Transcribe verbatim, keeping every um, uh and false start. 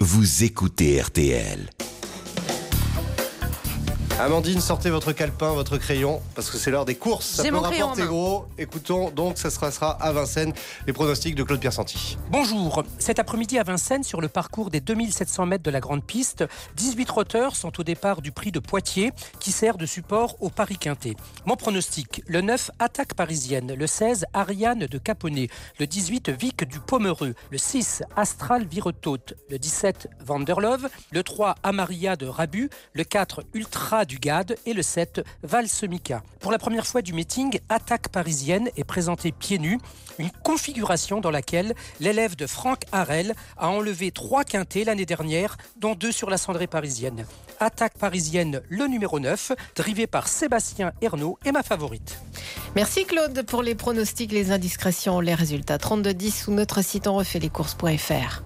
vous écoutez R T L. Amandine, sortez votre calepin, votre crayon, parce que c'est l'heure des courses. Ça J'ai peut mon crayon rapporter en main. gros. Écoutons donc, ça sera, sera à Vincennes, les pronostics de Claude Pierre-Santi. Bonjour, cet après-midi à Vincennes, sur le parcours des deux mille sept cents mètres de la Grande Piste, dix-huit trotteurs sont au départ du prix de Poitiers, qui sert de support au Paris Quintet. Mon pronostic, le neuf Attaque Parisienne, le seize Ariane de Caponnet, le dix-huit Vic du Pomereux, le six Astral Viretaute, le dix-sept Vanderlove, le trois Amaria de Rabu, le quatre Ultra du Gade et le sept Valsemica. Pour la première fois du meeting, Attaque Parisienne est présentée pieds nus, une configuration dans laquelle l'élève de Franck Harel a enlevé trois quintets l'année dernière, dont deux sur la cendrée parisienne. Attaque Parisienne, le numéro neuf, drivé par Sébastien Ernaud, est ma favorite. Merci Claude pour les pronostics, les indiscrétions, les résultats. trente-deux dix ou notre site on refait les courses point f r.